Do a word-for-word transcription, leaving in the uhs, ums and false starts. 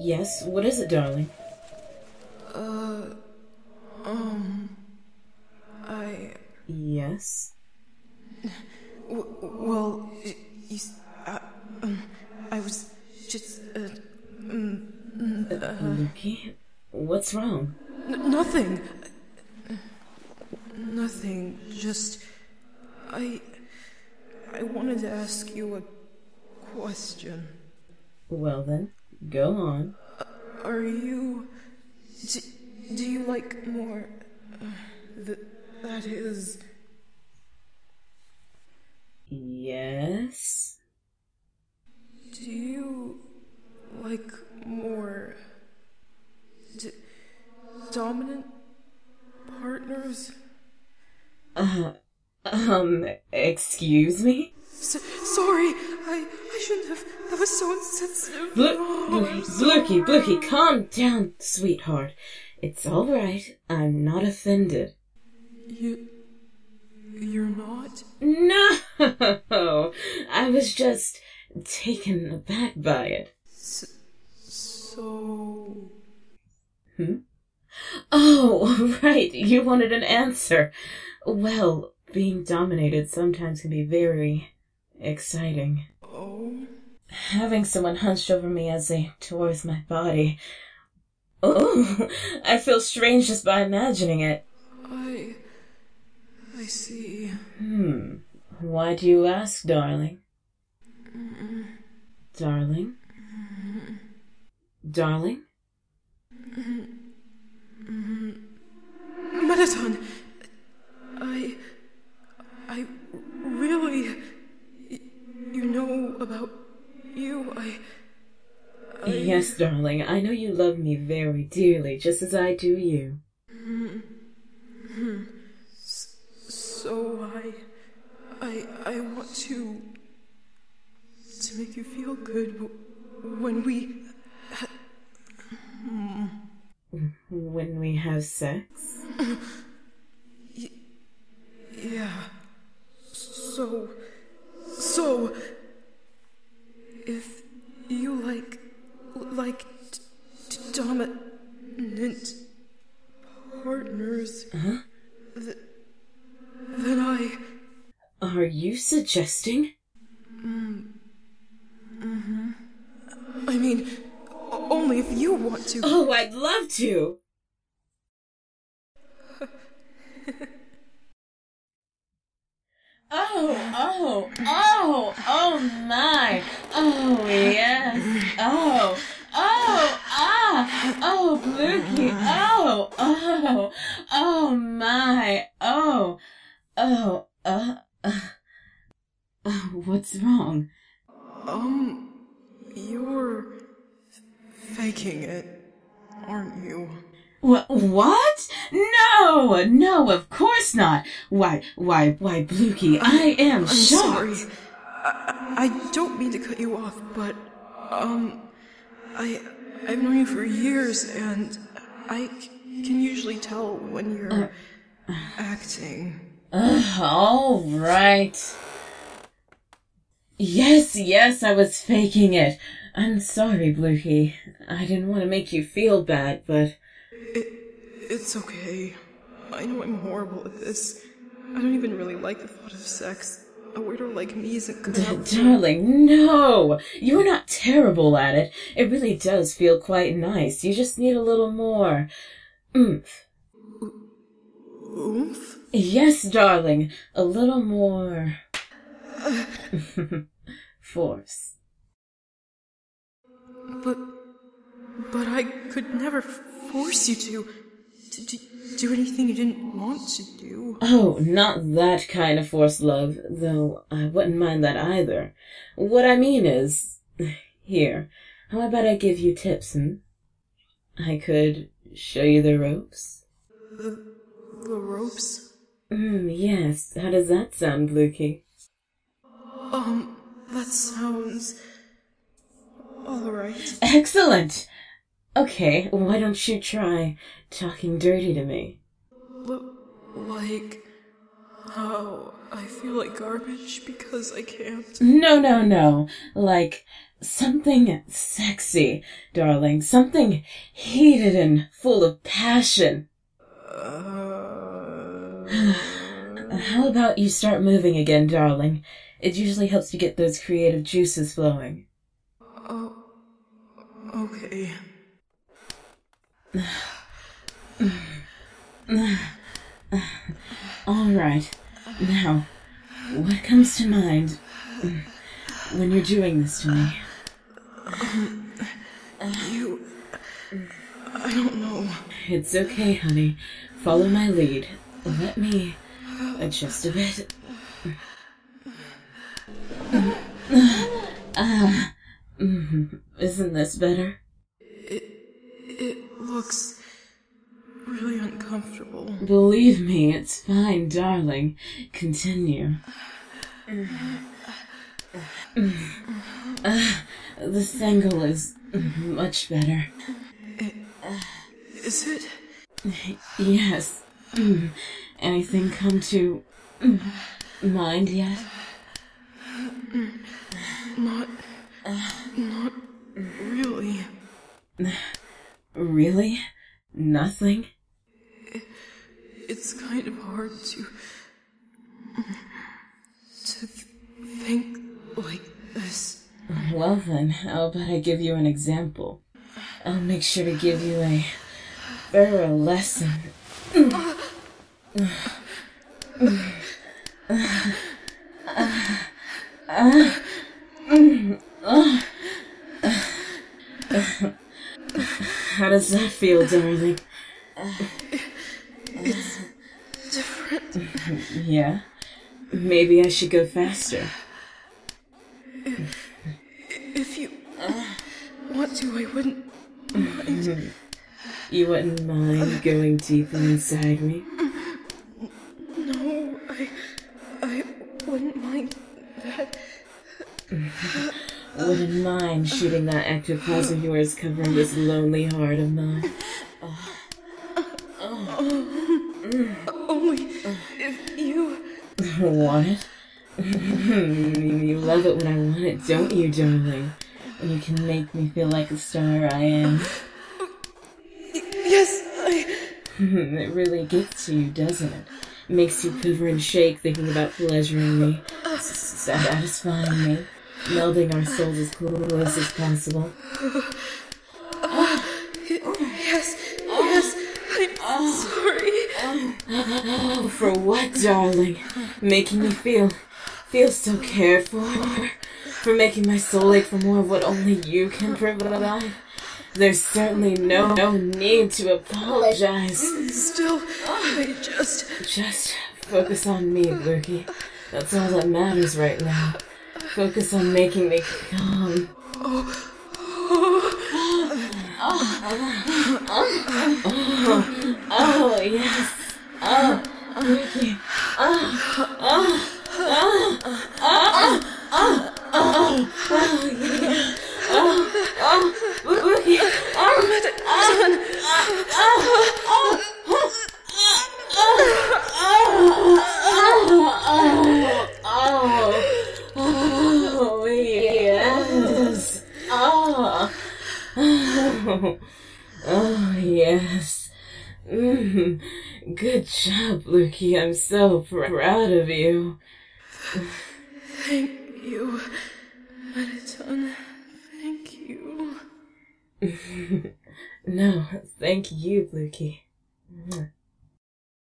Yes, what is it, darling? Uh, um, I... Yes? W well, you... Uh, um, I was just, uh, um, uh... uh Luki? What's wrong? N nothing. Nothing, just... I... I wanted to ask you a question. Well then, go on. Uh, are you... Do, do you like more... Uh, th that is... Yes? Do you like more... D dominant partners? Uh, um, excuse me? S sorry, I, I shouldn't have. That was so insensitive. Bl oh, Blooky, Blooky, calm down, sweetheart. It's all right. I'm not offended. You... You're not? No! I was just taken aback by it. S so... Hmm? Oh, right, you wanted an answer. Well, being dominated sometimes can be very exciting. Oh? Having someone hunched over me as they tore with my body. Oh, I feel strange just by imagining it. I... I see. Hmm. Why do you ask, darling? Mm-mm. Darling? Mm-mm. Darling? Mm-mm. Mettaton! I... I really... You know about you, I... I... Yes, darling, I know you love me very dearly, just as I do you. Mm-hmm. So I... I... I want to... to make you feel good when we... When we have sex? Y yeah. So... So... If you like... like... dominant... partners... Huh? Th then I... Are you suggesting? Mm. Mm-hmm. I mean, only if you want to. Oh, I'd love to! Oh, oh, oh, oh my! Oh, yes! Oh, oh, ah! Oh, Blooky! Oh, oh, oh my! Oh, oh, uh, uh, uh, what's wrong? Um, you're faking it, aren't you? What? What? No! No, of course not! Why, why, why, Blooky, I am I'm shocked! sorry. I, I don't mean to cut you off, but, um, I, I've known you for years, and I c can usually tell when you're uh, acting. Uh, all right. Yes, yes, I was faking it. I'm sorry, Blooky. I didn't want to make you feel bad, but... It, it's okay. I know I'm horrible at this. I don't even really like the thought of sex. A weirdo like me isn't good enough. Darling, no! You're not terrible at it. It really does feel quite nice. You just need a little more... oomph. Oomph? Yes, darling. A little more... force. But... But I could never force you to... to, to do anything you didn't want to do. Oh, not that kind of force, love, though I wouldn't mind that either. What I mean is... Here, how about I give you tips, hmm? I could show you the ropes. The... the ropes? Mm, yes, how does that sound, Blooky? Um, that sounds... alright. Excellent! Okay, why don't you try talking dirty to me? L like... how I feel like garbage because I can't... No, no, no. Like, Something sexy, darling. Something heated and full of passion. Uh... How about you start moving again, darling? It usually helps you get those creative juices flowing. Oh, okay. All right. Now, what comes to mind when you're doing this to me? Um, you... I don't know. It's okay, honey. Follow my lead. Let me adjust a bit. Uh, isn't this better? It... it looks... really uncomfortable. Believe me, it's fine, darling. Continue. Uh, this angle is much better. It, is it? Yes. Anything come to mind yet? Not... not really. Really? Nothing? It, it's kind of hard to... to think like this. Well then, how about I give you an example? I'll make sure to give you a thorough lesson. How does that feel, darling? It's different. Yeah? Maybe I should go faster. If, if you want to, I wouldn't mind. You wouldn't mind going deeper inside me? No, I... I wouldn't mind that. Wouldn't mind shooting that active pulse of yours covering this lonely heart of mine. Oh. Oh. Mm. Only if you... Want it? You love it when I want it, don't you, darling? When you can make me feel like the star I am. Yes, I... It really gets to you, doesn't it? Makes you quiver and shake thinking about pleasuring me, satisfying me, melding our souls as close as possible. Oh, yes, yes, I'm sorry. Oh, for what, darling? Making me feel, feel so cared for? For making my soul ache for more of what only you can provide? There's certainly no, no need to apologize. Still, I just... Just focus on me, Lurky. That's all that matters right now. Focus on making me calm. Oh, oh, oh, oh, oh yes. Oh, Lurky. Oh, oh, oh, oh, oh, oh, oh, yeah. Oh, oh, Lurky. Oh, son. oh, oh, oh, yes. Oh, oh, oh, yes. Mm, good job, Lurky. I'm so pr- proud of you. Thank you, Mettaton. Thank you. No, thank you, Lurky.